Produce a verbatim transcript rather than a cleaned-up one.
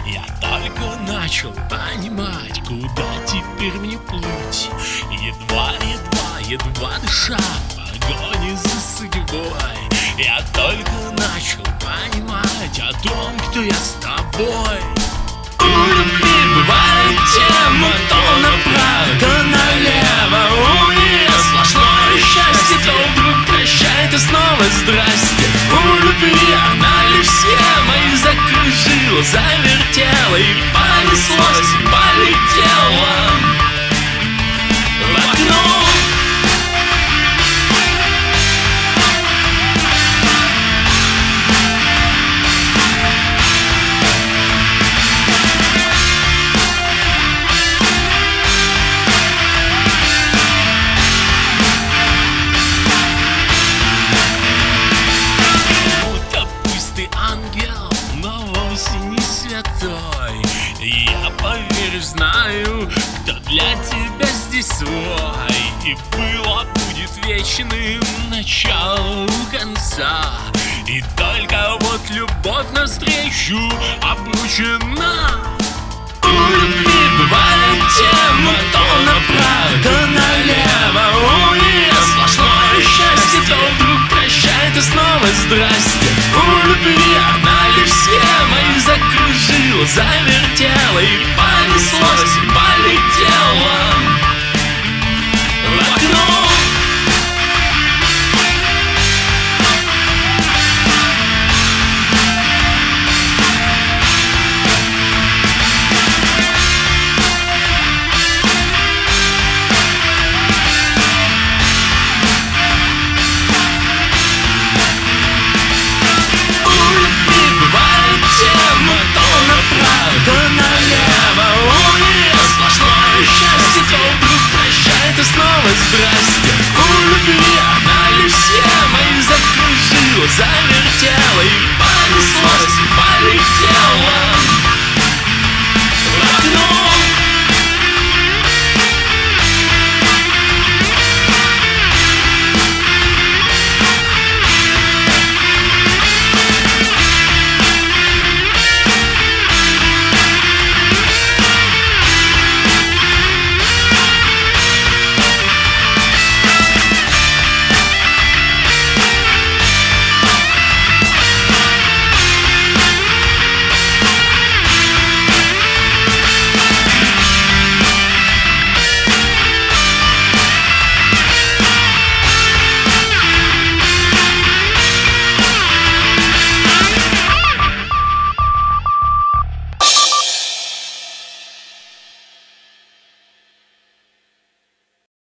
Я только начал понимать, куда теперь мне плыть. Едва, едва, едва дыша в погоне за судьбой. Я только начал понимать о том, кто я с тобой. У любви бывает тема то направо, то налево. У нее сплошное счастье, то вдруг прощает и снова здрасте. У любви она лишь схема и закружила, завертела и понеслась, и полетела в окно. Я, поверь, знаю, кто для тебя здесь свой. И было будет вечным начало у конца. И только вот любовь навстречу обручена. У любви бывает тема то направо, то налево. У нее сплошное счастье, то вдруг прощает и снова здрасте. У любви она лишь схема и закружила, завертела и понеслась, и полетела